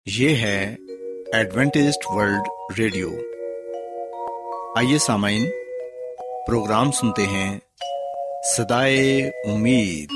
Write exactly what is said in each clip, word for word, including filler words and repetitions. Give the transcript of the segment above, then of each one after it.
یہ ہے Adventist World radio. آئیے سامعین، پروگرام سنتے ہیں صدائے امید۔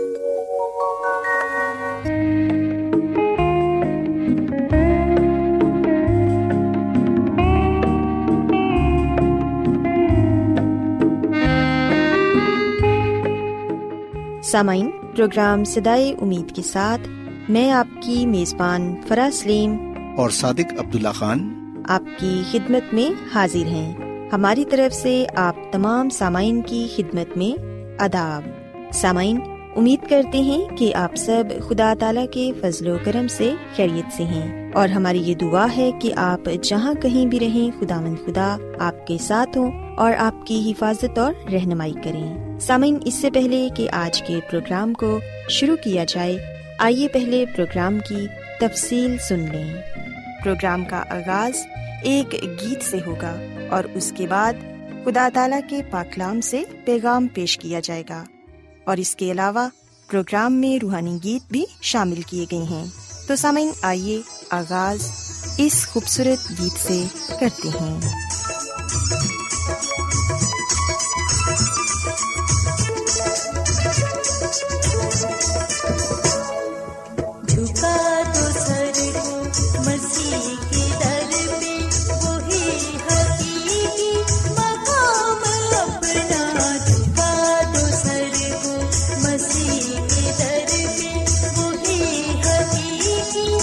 سامعین، پروگرام صدائے امید کے ساتھ میں آپ کی میزبان فرا سلیم اور صادق عبداللہ خان آپ کی خدمت میں حاضر ہیں۔ ہماری طرف سے آپ تمام سامعین کی خدمت میں آداب۔ سامعین، امید کرتے ہیں کہ آپ سب خدا تعالیٰ کے فضل و کرم سے خیریت سے ہیں، اور ہماری یہ دعا ہے کہ آپ جہاں کہیں بھی رہیں، خداوند خدا آپ کے ساتھ ہوں اور آپ کی حفاظت اور رہنمائی کریں۔ سامعین، اس سے پہلے کہ آج کے پروگرام کو شروع کیا جائے، آئیے پہلے پروگرام کی تفصیل سن لیں۔ پروگرام کا آغاز ایک گیت سے ہوگا اور اس کے بعد خدا تعالیٰ کے پاک کلام سے پیغام پیش کیا جائے گا، اور اس کے علاوہ پروگرام میں روحانی گیت بھی شامل کیے گئے ہیں۔ تو سامعین، آئیے آغاز اس خوبصورت گیت سے کرتے ہیں۔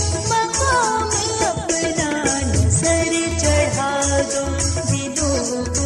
دو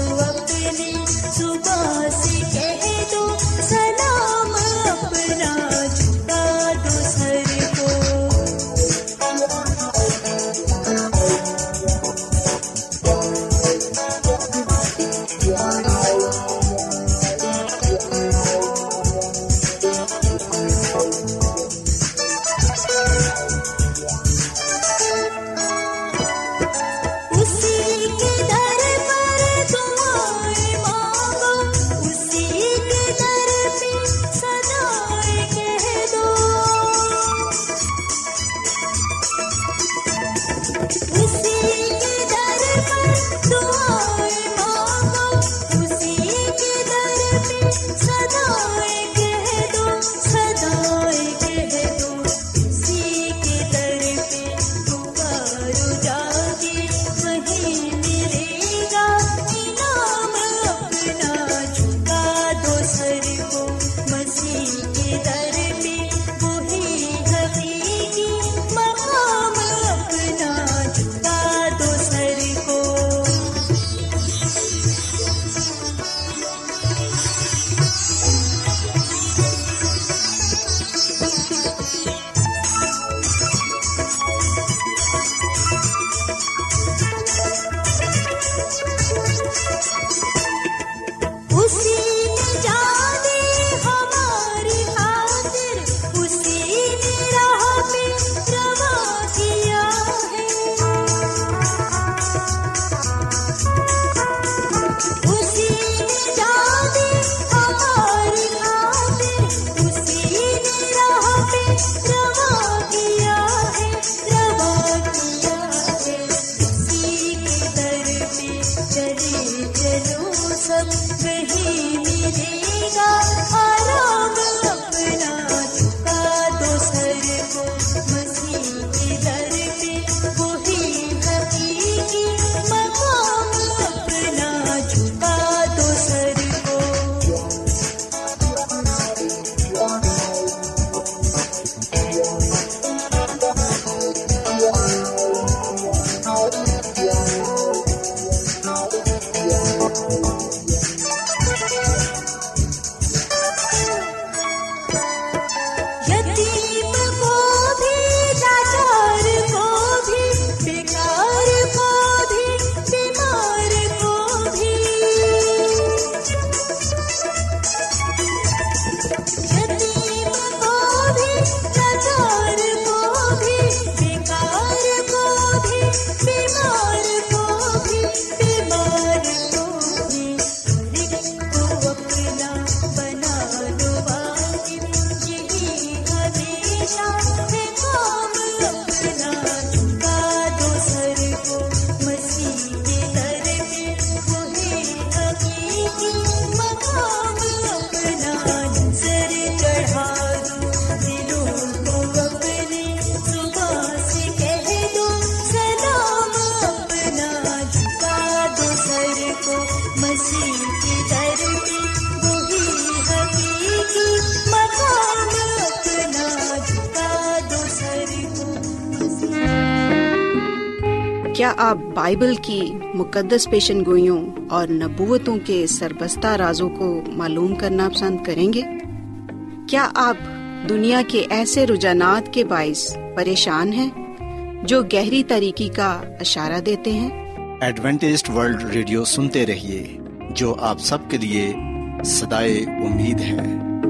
کیا آپ بائبل کی مقدس پیشن گوئیوں اور نبوتوں کے سربستہ رازوں کو معلوم کرنا پسند کریں گے؟ کیا آپ دنیا کے ایسے رجحانات کے باعث پریشان ہیں جو گہری تاریکی کا اشارہ دیتے ہیں؟ ایڈوینٹسٹ ورلڈ ریڈیو سنتے رہیے، جو آپ سب کے لیے صدائے امید ہے۔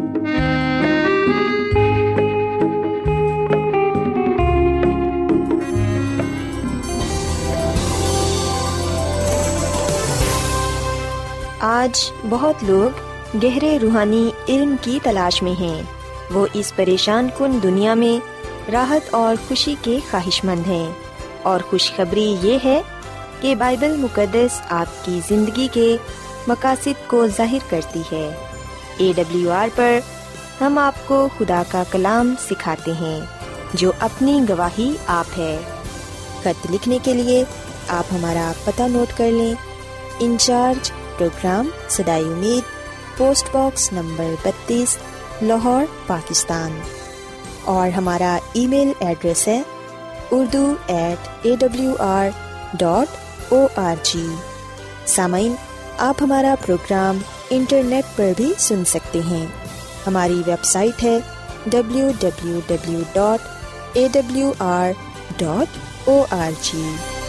آج بہت لوگ گہرے روحانی علم کی تلاش میں ہیں۔ وہ اس پریشان کن دنیا میں راحت اور خوشی کے خواہش مند ہیں، اور خوشخبری یہ ہے کہ بائبل مقدس آپ کی زندگی کے مقاصد کو ظاہر کرتی ہے۔ اے ڈبلیو آر پر ہم آپ کو خدا کا کلام سکھاتے ہیں جو اپنی گواہی آپ ہے۔ خط لکھنے کے لیے آپ ہمارا پتہ نوٹ کر لیں۔ انچارج پروگرام صدائے امید، پوسٹ باکس نمبر بتیس، لاہور، پاکستان۔ اور ہمارا ای میل ایڈریس ہے Urdu at A W R dot O R G. سامعین، آپ ہمارا پروگرام انٹرنیٹ پر بھی سن سکتے ہیں۔ ہماری ویب سائٹ ہے W W W dot A W R dot O R G.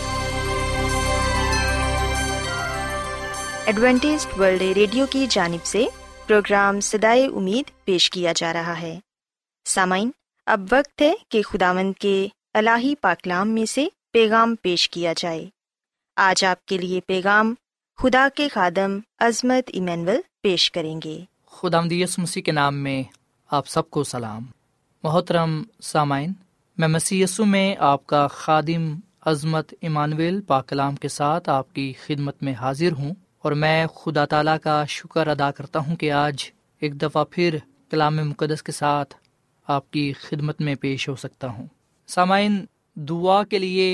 Adventist World Radio کی جانب سے پروگرام صدائے امید پیش کیا جا رہا ہے۔ سامعین، اب وقت ہے کہ خداوند کے الہی پاکلام میں سے پیغام پیش کیا جائے۔ آج آپ کے لیے پیغام خدا کے خادم عظمت ایمینول پیش کریں گے۔ خداوند یسوع مسیح کے نام میں آپ سب کو سلام۔ محترم سامعین، میں مسیح یسوع میں آپ کا خادم عظمت ایمانویل پاک کلام کے ساتھ آپ کی خدمت میں حاضر ہوں، اور میں خدا تعالیٰ کا شکر ادا کرتا ہوں کہ آج ایک دفعہ پھر کلام مقدس کے ساتھ آپ کی خدمت میں پیش ہو سکتا ہوں۔ سامعین، دعا کے لیے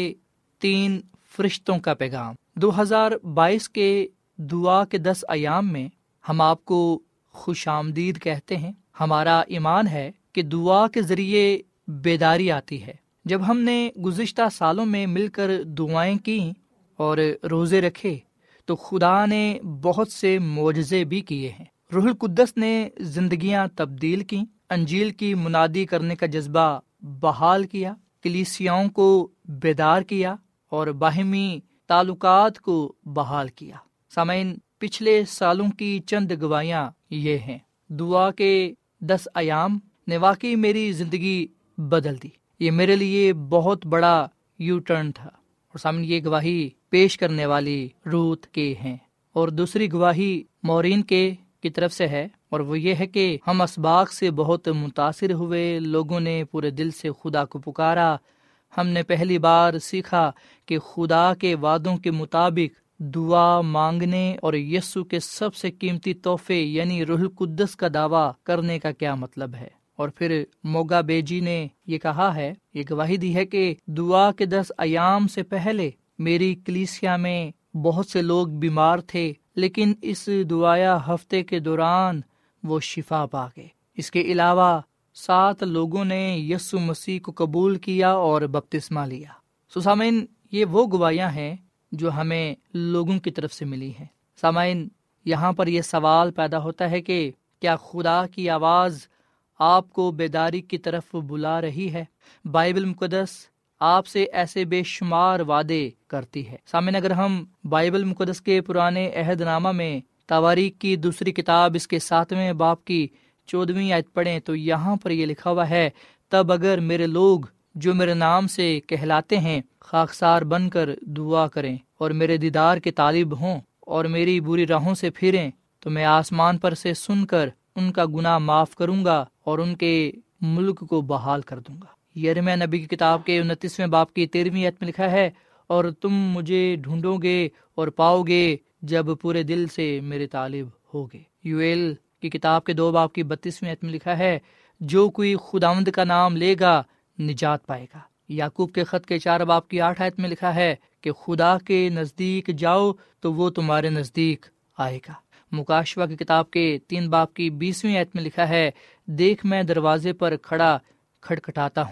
تین فرشتوں کا پیغام۔ دو ہزار بائیس کے دعا کے دس ایام میں ہم آپ کو خوش آمدید کہتے ہیں۔ ہمارا ایمان ہے کہ دعا کے ذریعے بیداری آتی ہے۔ جب ہم نے گزشتہ سالوں میں مل کر دعائیں کی اور روزے رکھے تو خدا نے بہت سے معجزے بھی کیے ہیں۔ روح القدس نے زندگیاں تبدیل کی، انجیل کی منادی کرنے کا جذبہ بحال کیا، کلیسیاؤں کو بیدار کیا اور باہمی تعلقات کو بحال کیا۔ سامعین، پچھلے سالوں کی چند گواہیاں یہ ہیں۔ دعا کے دس ایام نے واقعی میری زندگی بدل دی۔ یہ میرے لیے بہت بڑا یو ٹرن تھا۔ اور سامنے یہ گواہی پیش کرنے والی روت کے ہیں، اور دوسری گواہی مورین کے کی طرف سے ہے، اور وہ یہ ہے کہ ہم اسباق سے بہت متاثر ہوئے، لوگوں نے پورے دل سے خدا کو پکارا۔ ہم نے پہلی بار سیکھا کہ خدا کے وعدوں کے مطابق دعا مانگنے اور یسوع کے سب سے قیمتی تحفے یعنی روح القدس کا دعویٰ کرنے کا کیا مطلب ہے۔ اور پھر موگا بیجی نے یہ کہا ہے، یہ گواہی دی ہے کہ دعا کے دس ایام سے پہلے میری کلیسیا میں بہت سے لوگ بیمار تھے، لیکن اس دعایا ہفتے کے دوران وہ شفا پا گئے۔ اس کے علاوہ سات لوگوں نے یسوع مسیح کو قبول کیا اور بپتسمہ لیا۔ سو سامعین، یہ وہ گواہیاں ہیں جو ہمیں لوگوں کی طرف سے ملی ہیں۔ سامعین، یہاں پر یہ سوال پیدا ہوتا ہے کہ کیا خدا کی آواز آپ کو بیداری کی طرف بلا رہی ہے؟ بائبل مقدس آپ سے ایسے بے شمار وعدے کرتی ہے۔ سامعین، اگر ہم بائبل مقدس کے پرانے عہد نامہ میں تواریخ کی دوسری کتاب اس کے ساتویں باب کی چودہویں آیت پڑھیں تو یہاں پر یہ لکھا ہوا ہے، تب اگر میرے لوگ جو میرے نام سے کہلاتے ہیں خاکسار بن کر دعا کریں اور میرے دیدار کے طالب ہوں اور میری بری راہوں سے پھریں تو میں آسمان پر سے سن کر ان کا گناہ معاف کروں گا اور ان کے ملک کو بحال کر دوں گا۔ یرمیہ نبی کی کتاب کے انتیسویں باب کی تیرہویں آیت میں لکھا ہے، اور تم مجھے ڈھونڈو گے اور پاؤ گے جب پورے دل سے میرے طالب ہوگے۔ یوئیل کی کتاب کے دو باب کی بتیسویں آیت میں لکھا ہے، جو کوئی خداوند کا نام لے گا نجات پائے گا۔ یعقوب کے خط کے چار باب کی آٹھ آیت میں لکھا ہے کہ خدا کے نزدیک جاؤ تو وہ تمہارے نزدیک آئے گا۔ مکاشوہ کی کتاب کے تین باب کی بیسویں آیت میں لکھا ہے، دیکھ میں دروازے پر کھڑا کھٹکھٹاتا ہوں،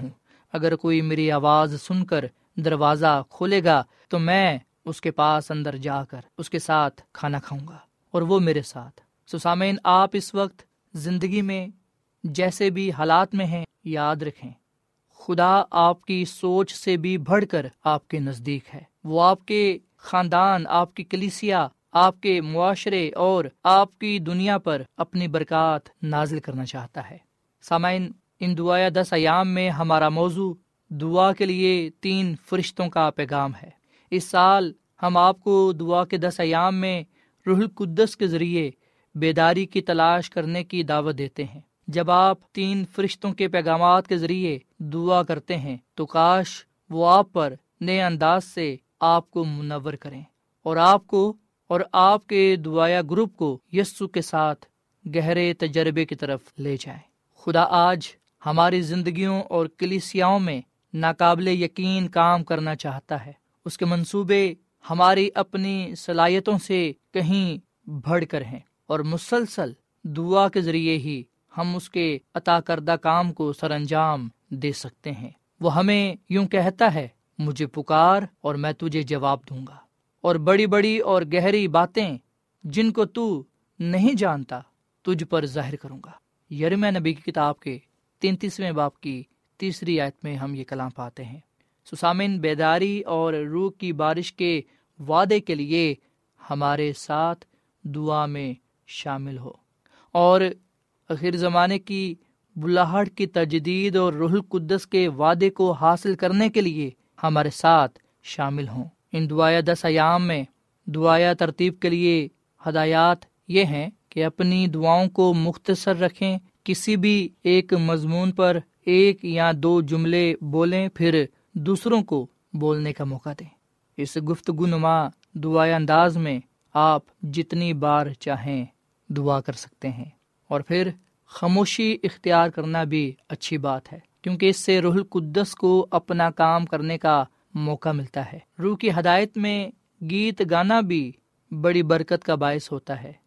اگر کوئی میری آواز سن کر دروازہ کھولے گا تو میں اس کے پاس اندر جا کر اس کے ساتھ کھانا کھاؤں گا اور وہ میرے ساتھ۔ سو سامعین، آپ اس وقت زندگی میں جیسے بھی حالات میں ہیں، یاد رکھیں خدا آپ کی سوچ سے بھی بڑھ کر آپ کے نزدیک ہے۔ وہ آپ کے خاندان، آپ کی کلیسیا، آپ کے معاشرے اور آپ کی دنیا پر اپنی برکات نازل کرنا چاہتا ہے۔ سامعین، ان دعایا دس ایام میں ہمارا موضوع دعا کے لیے تین فرشتوں کا پیغام ہے۔ اس سال ہم آپ کو دعا کے دس ایام میں روح القدس کے ذریعے بیداری کی تلاش کرنے کی دعوت دیتے ہیں۔ جب آپ تین فرشتوں کے پیغامات کے ذریعے دعا کرتے ہیں تو کاش وہ آپ پر نئے انداز سے آپ کو منور کریں اور آپ کو اور آپ کے دعایا گروپ کو یسوع کے ساتھ گہرے تجربے کی طرف لے جائیں۔ خدا آج ہماری زندگیوں اور کلیسیاؤں میں ناقابل یقین کام کرنا چاہتا ہے۔ اس کے منصوبے ہماری اپنی صلاحیتوں سے کہیں بڑھ کر ہیں اور مسلسل دعا کے ذریعے ہی ہم اس کے عطا کردہ کام کو سر انجام دے سکتے ہیں۔ وہ ہمیں یوں کہتا ہے، مجھے پکار اور میں تجھے جواب دوں گا، اور بڑی بڑی اور گہری باتیں جن کو تو نہیں جانتا تجھ پر ظاہر کروں گا۔ یرمیہ نبی کی کتاب کے تینتیسویں باب کی تیسری آیت میں ہم یہ کلام پاتے ہیں۔ سامعین، بیداری اور روح کی بارش کے وعدے کے لیے ہمارے ساتھ دعا میں شامل ہو، اور آخر زمانے کی بلاہٹ کی تجدید اور روح القدس کے وعدے کو حاصل کرنے کے لیے ہمارے ساتھ شامل ہوں۔ ان دعایا دس ایام میں دعایا ترتیب کے لیے ہدایات یہ ہیں کہ اپنی دعاؤں کو مختصر رکھیں، کسی بھی ایک مضمون پر ایک یا دو جملے بولیں، پھر دوسروں کو بولنے کا موقع دیں۔ اس گفتگو نما دعایا انداز میں آپ جتنی بار چاہیں دعا کر سکتے ہیں، اور پھر خاموشی اختیار کرنا بھی اچھی بات ہے، کیونکہ اس سے روح القدس کو اپنا کام کرنے کا موقع ملتا ہے۔ روح کی ہدایت میں گیت گانا بھی بڑی برکت کا باعث ہوتا ہے۔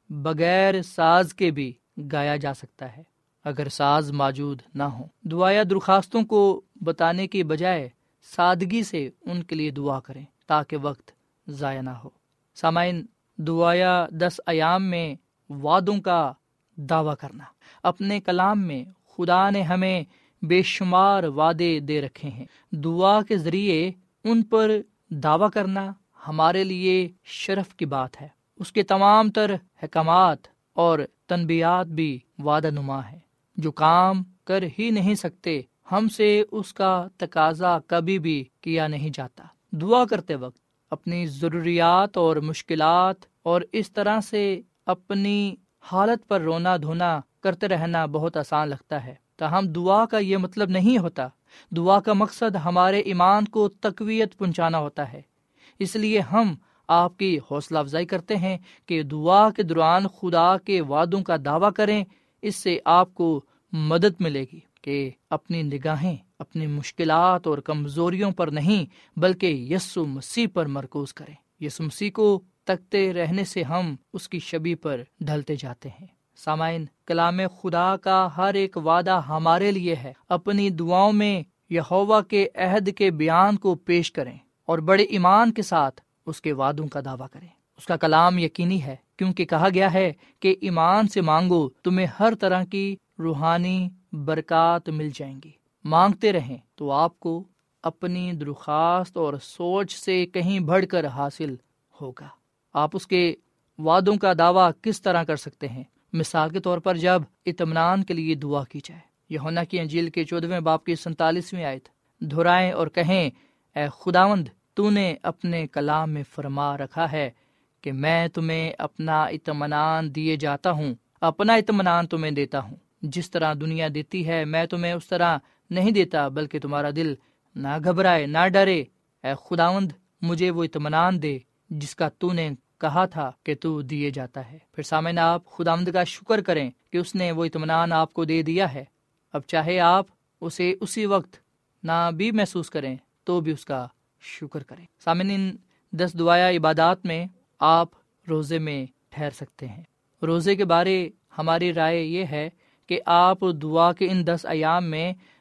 بغیر ساز کے بھی گایا جا سکتا ہے اگر ساز موجود نہ ہو۔ دعایا درخواستوں کو بتانے کی بجائے سادگی سے ان کے لیے دعا کریں تاکہ وقت ضائع نہ ہو۔ سامعین، دعایا دس ایام میں وعدوں کا دعویٰ کرنا۔ اپنے کلام میں خدا نے ہمیں بے شمار وعدے دے رکھے ہیں۔ دعا کے ذریعے ان پر دعویٰ کرنا ہمارے لیے شرف کی بات ہے۔ اس کے تمام تر حکمات اور تنبیات بھی وعدہ نما ہیں جو کام کر ہی نہیں سکتے، ہم سے اس کا تقاضا کبھی بھی کیا نہیں جاتا۔ دعا کرتے وقت اپنی ضروریات اور مشکلات اور اس طرح سے اپنی حالت پر رونا دھونا کرتے رہنا بہت آسان لگتا ہے، تاہم دعا کا یہ مطلب نہیں ہوتا۔ دعا کا مقصد ہمارے ایمان کو تقویت پہنچانا ہوتا ہے۔ اس لیے ہم آپ کی حوصلہ افزائی کرتے ہیں کہ دعا کے دوران خدا کے وعدوں کا دعویٰ کریں۔ اس سے آپ کو مدد ملے گی کہ اپنی نگاہیں اپنی مشکلات اور کمزوریوں پر نہیں بلکہ یسوع مسیح پر مرکوز کریں۔ یسوع مسیح کو تکتے رہنے سے ہم اس کی شبیہ پر ڈھلتے جاتے ہیں۔ سامعین، کلام خدا کا ہر ایک وعدہ ہمارے لیے ہے۔ اپنی دعاؤں میں یہوہ کے عہد کے بیان کو پیش کریں اور بڑے ایمان کے ساتھ اس کے وعدوں کا دعویٰ کریں۔ اس کا کلام یقینی ہے، کیونکہ کہا گیا ہے کہ ایمان سے مانگو، تمہیں ہر طرح کی روحانی برکات مل جائیں گی۔ مانگتے رہیں تو آپ کو اپنی درخواست اور سوچ سے کہیں بڑھ کر حاصل ہوگا۔ آپ اس کے وعدوں کا دعویٰ کس طرح کر سکتے ہیں؟ مثال کے طور پر جب اطمینان کے لیے دعا کی جائے، یوحنا کی انجیل کے چودھویں باب کی سینتالیسویں آیت، دہرائیں اور کہیں، اے خداوند، تو نے اپنے کلام میں فرما رکھا ہے کہ میں تمہیں اپنا اطمینان دیے جاتا ہوں، اپنا اطمینان تمہیں دیتا ہوں۔ جس طرح دنیا دیتی ہے میں تمہیں اس طرح نہیں دیتا، بلکہ تمہارا دل نہ گھبرائے نہ ڈرے۔ اے خداوند، مجھے وہ اطمینان دے جس کا تو نے کہا تھا کہ تو دیے جاتا ہے۔ پھر سامعین، آپ خداوند کا شکر کریں کہ اس نے وہ اطمینان آپ کو دے دیا ہے۔ اب چاہے آپ اسے اسی وقت نہ بھی محسوس کریں تو بھی اس کا شکر کریں۔ سامعین، ان دس دعایا عبادات میں آپ روزے میں ٹھہر سکتے ہیں۔ روزے کے بارے ہماری رائے یہ ہے کہ آپ دعا کے ان دس ایام میں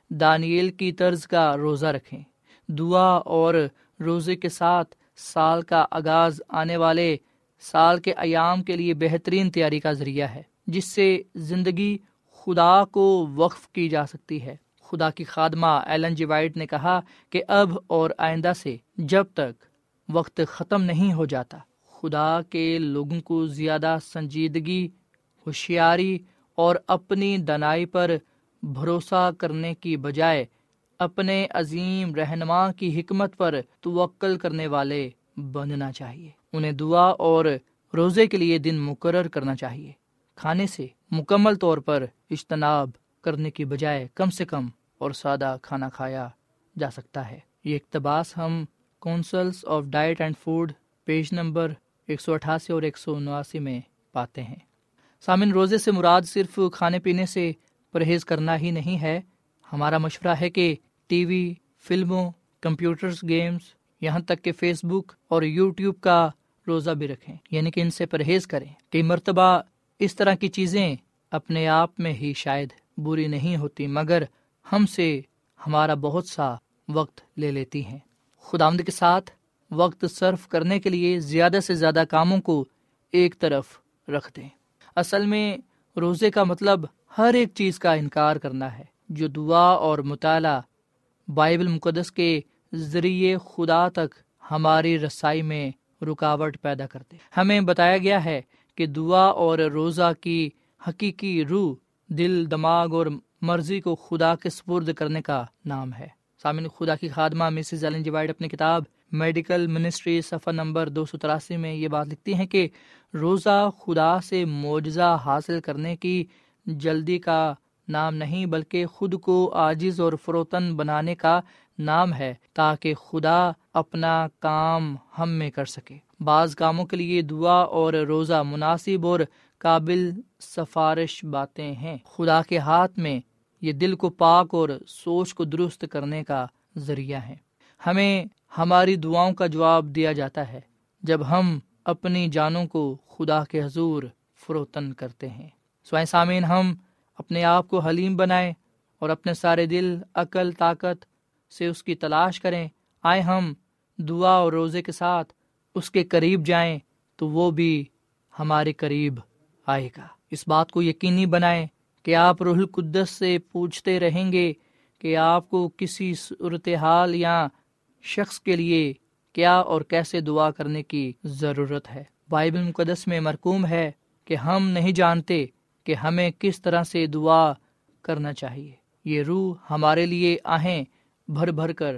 دانیل کی طرز کا روزہ رکھیں۔ دعا اور روزے کے ساتھ سال کا آغاز آنے والے سال کے ایام کے لیے بہترین تیاری کا ذریعہ ہے، جس سے زندگی خدا کو وقف کی جا سکتی ہے۔ خدا کی خادمہ ایلن جی وائٹ نے کہا کہ اب اور آئندہ سے جب تک وقت ختم نہیں ہو جاتا، خدا کے لوگوں کو زیادہ سنجیدگی، ہوشیاری اور اپنی دانائی پر بھروسہ کرنے کی بجائے اپنے عظیم رہنما کی حکمت پر توکل کرنے والے بننا چاہیے۔ انہیں دعا اور روزے کے لیے دن مقرر کرنا چاہیے۔ کھانے سے مکمل طور پر اجتناب کرنے کی بجائے کم سے کم اور سادہ کھانا کھایا جا سکتا ہے۔ یہ اقتباس ہم Counsels of Diet and Food page number ایک سو اٹھاسی اور ایک سو اناسی میں پاتے ہیں۔ سامن، روزے سے مراد صرف کھانے پینے سے پرہیز کرنا ہی نہیں ہے۔ ہمارا مشورہ ہے کہ ٹی وی، فلموں، کمپیوٹرز، گیمز، یہاں تک کہ فیس بک اور یوٹیوب کا روزہ بھی رکھیں، یعنی کہ ان سے پرہیز کریں۔ کئی مرتبہ اس طرح کی چیزیں اپنے آپ میں ہی شاید بری نہیں ہوتی، مگر ہم سے ہمارا بہت سا وقت لے لیتی ہیں۔ خداوند کے ساتھ وقت صرف کرنے کے لیے زیادہ سے زیادہ کاموں کو ایک طرف رکھ دیں۔ اصل میں روزے کا مطلب ہر ایک چیز کا انکار کرنا ہے جو دعا اور مطالعہ بائبل مقدس کے ذریعے خدا تک ہماری رسائی میں رکاوٹ پیدا کرتے۔ ہمیں بتایا گیا ہے کہ دعا اور روزہ کی حقیقی روح دل، دماغ اور مرضی کو خدا کے سپرد کرنے کا نام ہے۔ سامعین، خدا کی خادمہ مسز ایلن جی وائٹ اپنی کتاب میڈیکل منسٹری صفحہ نمبر دو سو تراسی میں یہ بات لکھتی ہیں کہ روزہ خدا سے معجزہ حاصل کرنے کی جلدی کا نام نہیں، بلکہ خود کو عاجز اور فروتن بنانے کا نام ہے، تاکہ خدا اپنا کام ہم میں کر سکے۔ بعض کاموں کے لیے دعا اور روزہ مناسب اور قابل سفارش باتیں ہیں۔ خدا کے ہاتھ میں یہ دل کو پاک اور سوچ کو درست کرنے کا ذریعہ ہے۔ ہمیں ہماری دعاؤں کا جواب دیا جاتا ہے جب ہم اپنی جانوں کو خدا کے حضور فروتن کرتے ہیں۔ سوائے سامعین، ہم اپنے آپ کو حلیم بنائیں اور اپنے سارے دل، عقل، طاقت سے اس کی تلاش کریں۔ آئے ہم دعا اور روزے کے ساتھ اس کے قریب جائیں تو وہ بھی ہمارے قریب آئے گا۔ اس بات کو یقینی بنائیں کہ آپ روح القدس سے پوچھتے رہیں گے کہ آپ کو کسی صورتحال یا شخص کے لیے کیا اور کیسے دعا کرنے کی ضرورت ہے۔ بائبل مقدس میں مرقوم ہے کہ ہم نہیں جانتے کہ ہمیں کس طرح سے دعا کرنا چاہیے۔ یہ روح ہمارے لیے آہیں بھر بھر کر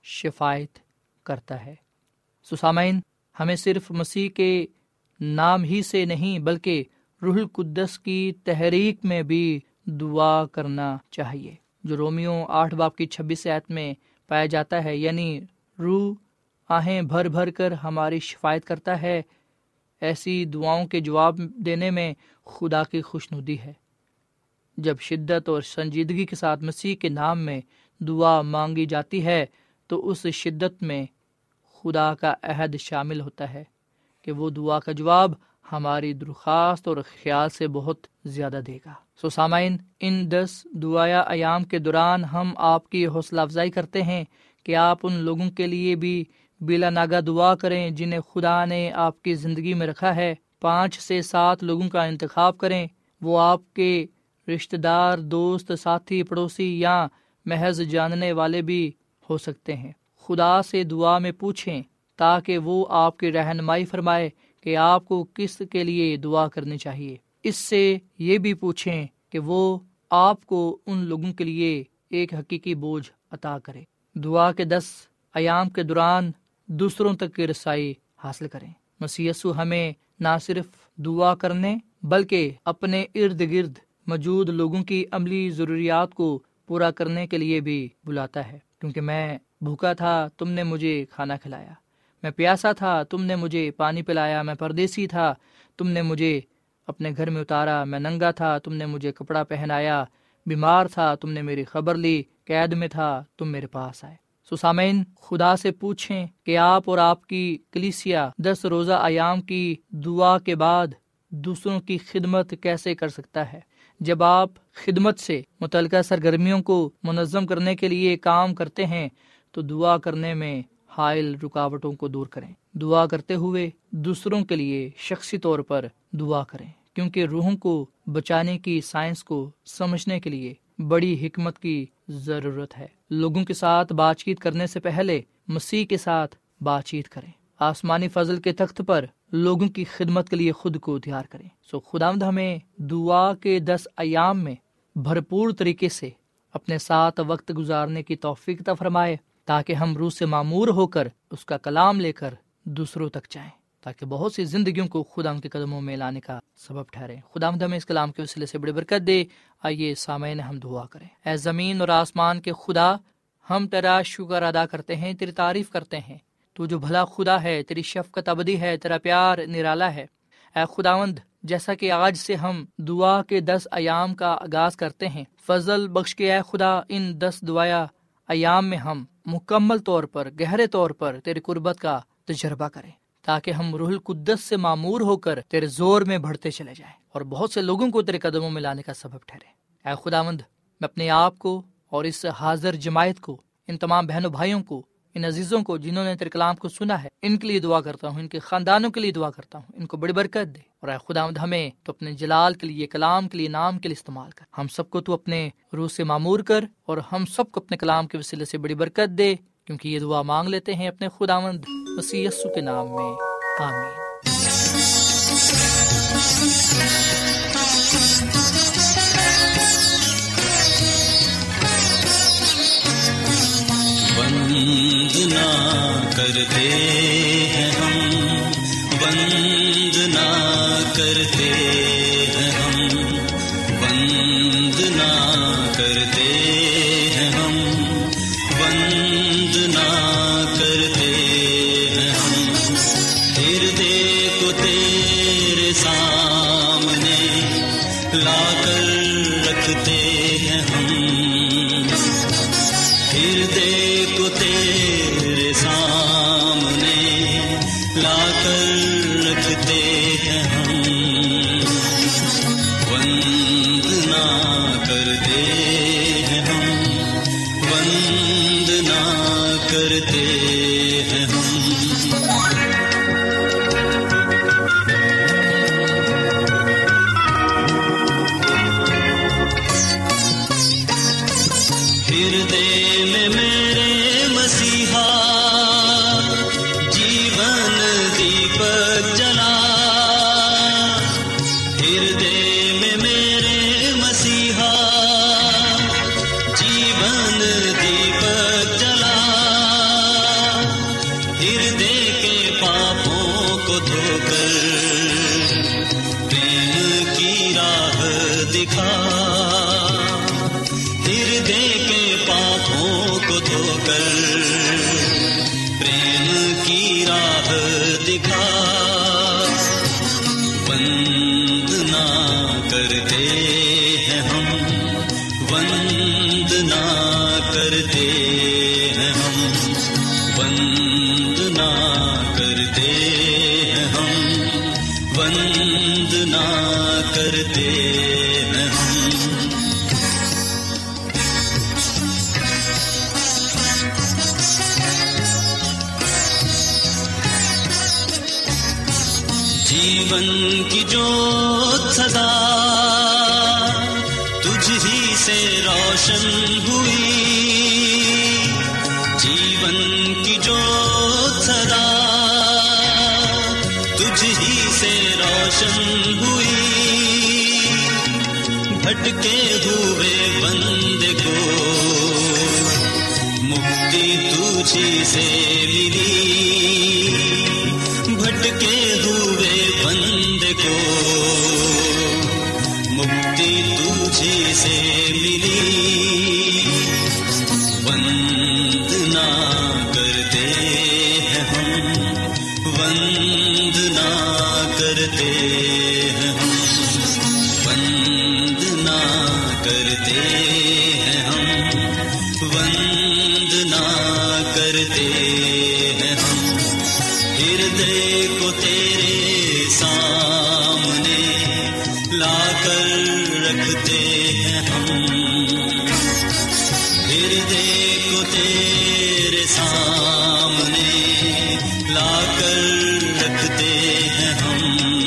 شفاعت کرتا ہے۔ سو سامعین، ہمیں صرف مسیح کے نام ہی سے نہیں بلکہ روح القدس کی تحریک میں بھی دعا کرنا چاہیے، جو رومیو آٹھ باب کی چھبیس آیت میں پایا جاتا ہے، یعنی روح آہیں بھر بھر کر ہماری شفاعت کرتا ہے۔ ایسی دعاؤں کے جواب دینے میں خدا کی خوشنودی ہے۔ جب شدت اور سنجیدگی کے ساتھ مسیح کے نام میں دعا مانگی جاتی ہے تو اس شدت میں خدا کا عہد شامل ہوتا ہے کہ وہ دعا کا جواب ہماری درخواست اور خیال سے بہت زیادہ دے گا۔ سو سامعین، ان دس دعایا ایام کے دوران ہم آپ کی حوصلہ افزائی کرتے ہیں کہ آپ ان لوگوں کے لیے بھی بلا ناگہ دعا کریں جنہیں خدا نے آپ کی زندگی میں رکھا ہے۔ پانچ سے سات لوگوں کا انتخاب کریں، وہ آپ کے رشتہ دار، دوست، ساتھی، پڑوسی یا محض جاننے والے بھی ہو سکتے ہیں۔ خدا سے دعا میں پوچھیں تاکہ وہ آپ کی رہنمائی فرمائے کہ آپ کو کس کے لیے دعا کرنی چاہیے۔ اس سے یہ بھی پوچھیں کہ وہ آپ کو ان لوگوں کے لیے ایک حقیقی بوجھ عطا کرے۔ دعا کے دس ایام کے دوران دوسروں تک کی رسائی حاصل کریں۔ مسیح یسوع ہمیں نہ صرف دعا کرنے بلکہ اپنے ارد گرد موجود لوگوں کی عملی ضروریات کو پورا کرنے کے لیے بھی بلاتا ہے، کیونکہ میں بھوکا تھا، تم نے مجھے کھانا کھلایا، میں پیاسا تھا، تم نے مجھے پانی پلایا، میں پردیسی تھا، تم نے مجھے اپنے گھر میں اتارا، میں ننگا تھا، تم نے مجھے کپڑا پہنایا، بیمار تھا، تم نے میری خبر لی، قید میں تھا، تم میرے پاس آئے۔ سو سامعین، خدا سے پوچھیں کہ آپ اور آپ کی کلیسیا دس روزہ ایام کی دعا کے بعد دوسروں کی خدمت کیسے کر سکتا ہے۔ جب آپ خدمت سے متعلقہ سرگرمیوں کو منظم کرنے کے لیے کام کرتے ہیں تو دعا کرنے میں حائل رکاوٹوں کو دور کریں۔ دعا کرتے ہوئے دوسروں کے لیے شخصی طور پر دعا کریں، کیونکہ روحوں کو بچانے کی سائنس کو سمجھنے کے لیے بڑی حکمت کی ضرورت ہے۔ لوگوں کے ساتھ بات چیت کرنے سے پہلے مسیح کے ساتھ بات چیت کریں۔ آسمانی فضل کے تخت پر لوگوں کی خدمت کے لیے خود کو تیار کریں۔ سو خداوند ہمیں دعا کے دس ایام میں بھرپور طریقے سے اپنے ساتھ وقت گزارنے کی توفیق عطا فرمائے، تاکہ ہم روح سے معمور ہو کر اس کا کلام لے کر دوسروں تک جائیں، تاکہ بہت سی زندگیوں کو خدا ان کے قدموں میں لانے کا سبب ٹھہرے۔ خداوند ہمیں اس کلام کے وسیلے سے بڑی برکت دے۔ آئیے سامعین ہم دعا کریں۔ اے زمین اور آسمان کے خدا، ہم تیرا شکر ادا کرتے ہیں، تیری تعریف کرتے ہیں۔ تو جو بھلا خدا ہے، تیری شفقت ابدی ہے، تیرا پیار نرالا ہے۔ اے خداوند، جیسا کہ آج سے ہم دعا کے دس ایام کا آغاز کرتے ہیں، فضل بخش کے اے خدا ان دس دعایا ایام میں ہم مکمل طور پر، گہرے طور پر تیری قربت کا تجربہ کریں، تاکہ ہم روح القدس سے معمور ہو کر تیرے زور میں بڑھتے چلے جائیں اور بہت سے لوگوں کو تیرے قدموں میں لانے کا سبب ٹھہرے۔ اے خداوند، میں اپنے آپ کو اور اس حاضر جماعت کو، ان تمام بہنوں بھائیوں کو، ان عزیزوں کو جنہوں نے تیرے کلام کو سنا ہے، ان کے لیے دعا کرتا ہوں، ان کے خاندانوں کے لیے دعا کرتا ہوں، ان کو بڑی برکت دے۔ اور اے خداوند، ہمیں تو اپنے جلال کے لیے، کلام کے لیے، نام کے لیے استعمال کر۔ ہم سب کو تو اپنے روح سے معمور کر، اور ہم سب کو اپنے کلام کے وسیلے سے بڑی برکت دے، کیونکہ یہ دعا مانگ لیتے ہیں اپنے خداوند مسیح یسوع کے نام میں، آمین۔ وندنا کرتے ہیں ہم، وندنا کرتے ہیں ہم، وندنا کرتے ہیں ہم، وندنا کرتے ہیں ہم، ہردے کو تیرے سامنے لا کر رکھتے ہیں ہم، ہردے کو تیرے سامنے لا کر رکھتے ہیں ہم، وندنا کرتے ہیں ہم، وندنا کرتے ہیں ہم۔ ہردے میں میرے مسیحا جیون دیپک جلا، ہردے میں میرے مسیحا جیون دیپک جلا، ہردے کے پاپوں کو دھو کر پریم کی راہ دکھا، ہردے کے پاپوں کو دھو کر پریم کی راہ دکھا، وندنا کرتے ہیں ہم، وندنا کرتے ہیں ہم، وندنا کرتے ہیں ہم، وندنا کرتے ہیں ہم۔ جیون کی جوت سدا تجھ ہی سے روشن ہوئی، جیون کی جوت سدا تجھ ہی سے روشن ہوئی، بھٹکے ہوئے بندے کو مکتی تجھ سے ملی، بھٹکے ہوئے بندے کو مکتی تجھ سے ملی، وندنا کرتے ہیں ہم، وندنا کرتے ہیں ہم، وندنا کرتے ہیں ہم، وندنا کرتے ہیں ہم، ہردے کو تیرے سامنے لا کر رکھتے لا کر رکھتے ہیں ہم،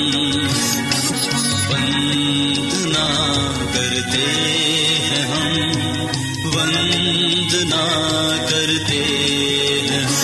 وندنا کرتے ہیں ہم، وندنا کرتے ہیں ہم۔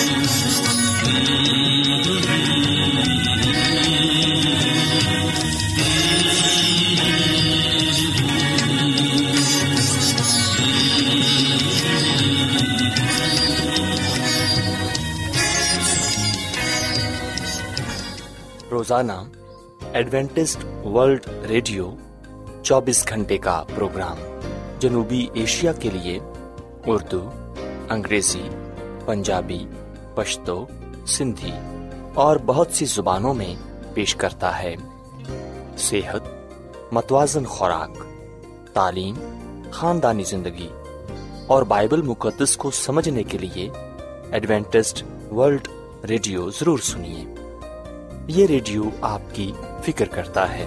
روزانہ ایڈوینٹسٹ ورلڈ ریڈیو چوبیس گھنٹے کا پروگرام جنوبی ایشیا کے لیے اردو، انگریزی، پنجابی، پشتو، سندھی اور بہت سی زبانوں میں پیش کرتا ہے۔ صحت، متوازن خوراک، تعلیم، خاندانی زندگی اور بائبل مقدس کو سمجھنے کے لیے ایڈوینٹسٹ ورلڈ ریڈیو ضرور سنیے۔ یہ ریڈیو آپ کی فکر کرتا ہے۔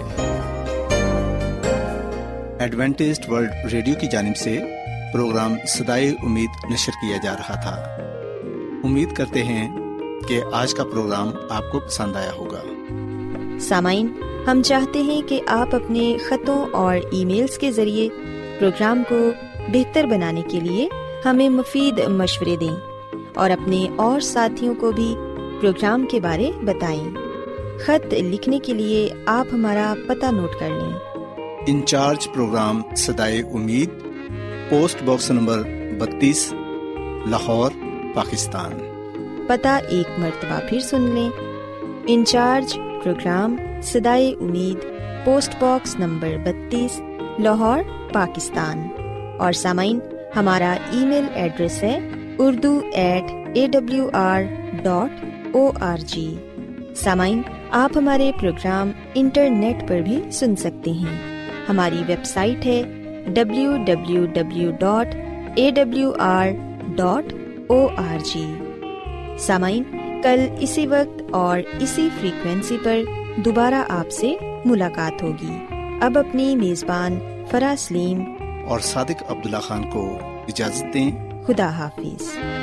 ایڈوینٹسٹ ورلڈ ریڈیو کی جانب سے پروگرام صدائے امید نشر کیا جا رہا تھا۔ امید کرتے ہیں کہ آج کا پروگرام آپ کو پسند آیا ہوگا۔ سامعین، ہم چاہتے ہیں کہ آپ اپنے خطوں اور ای میلز کے ذریعے پروگرام کو بہتر بنانے کے لیے ہمیں مفید مشورے دیں اور اپنے اور ساتھیوں کو بھی پروگرام کے بارے بتائیں۔ خط لکھنے کے لیے آپ ہمارا پتہ نوٹ کر لیں۔ انچارج پروگرام صدائے امید، پوسٹ باکس نمبر بتیس، لاہور، پاکستان۔ پتہ ایک مرتبہ پھر سن لیں۔ انچارج پروگرام صدائے امید، پوسٹ باکس نمبر بتیس، لاہور، پاکستان۔ اور سامعین، ہمارا ای میل ایڈریس ہے Urdu at A W R dot O R G. سامعین، آپ ہمارے پروگرام انٹرنیٹ پر بھی سن سکتے ہیں۔ ہماری ویب سائٹ ہے W W W dot A W R dot O R G. سامعین، کل اسی وقت اور اسی فریکوینسی پر دوبارہ آپ سے ملاقات ہوگی۔ اب اپنی میزبان فرا سلیم اور صادق عبداللہ خان کو اجازت دیں۔ خدا حافظ۔